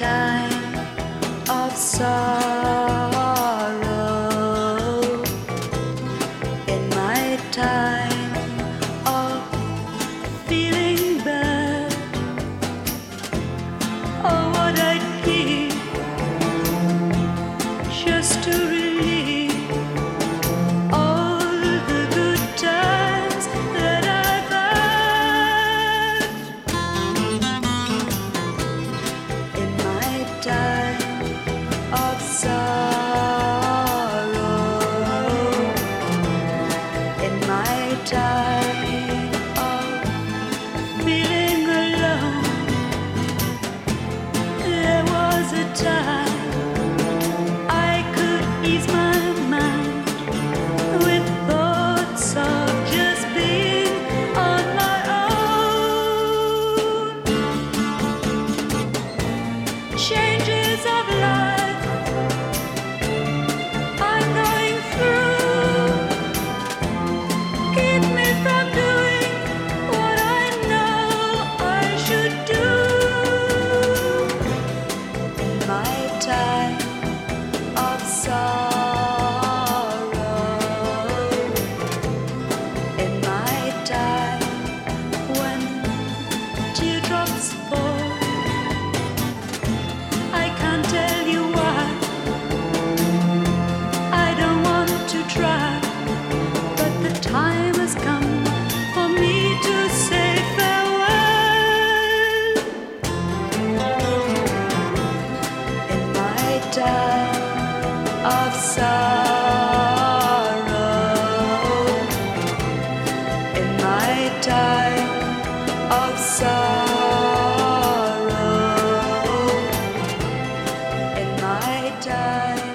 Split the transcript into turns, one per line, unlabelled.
time of sorrow, in my time of feeling bad, oh, what I'd give just to relieve all the good times that I've had. In my time of sorrow, in my time of feeling alone, there was a time I could ease my mind with thoughts of just being on my own. Changes of life I'm going through keep me from doing what I know I should do. In my time of sorrow, in my time when teardrops fall, I can't tell you why. I don't want to try, but the time has come for me to say farewell. In my time of sorrow, in my time of sorrow, in my time